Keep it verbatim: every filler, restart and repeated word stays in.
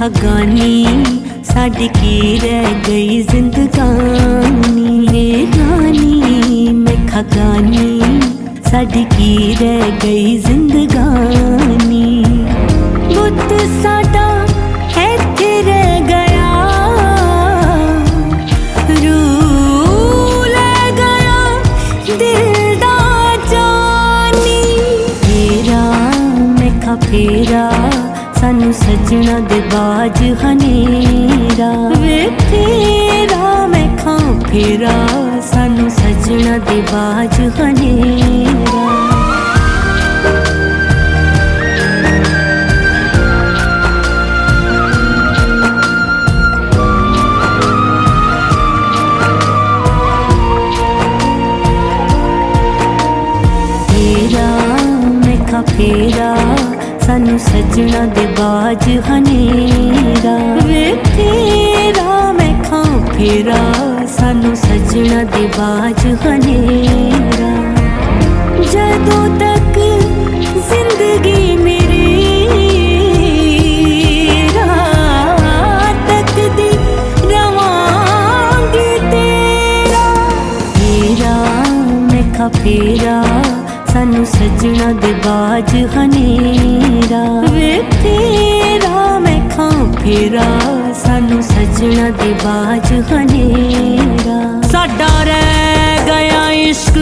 खागानी साडी की रह गई जिंदगानी। हे रानी मैं खागानी साडी की रह गई जिंदगानी। बुत साडा इत्थे रह गया, रूह ले गया दिल दा जानी। फेरा मैं खा फेरा सानू सजना दे बाज हनेरा। वे फेरा मैं खां फेरा सानू सजना दे बाज हनेरा। फेरा मैं खा फेरा सानू सजना दे बाज हनेरा। वे फेरा मैं खां फेरा सानू सजना दे बाज हनेरा। जदों तक जिंदगी मेरी रात तक दी रवांगी तेरा। फेरा मैं खा फेरा सानू सजना दे बाज हनेरा। वे फेरा मैं खां फेरा सानू सजना दे बाज हनेरा। साडा रह गया इश्क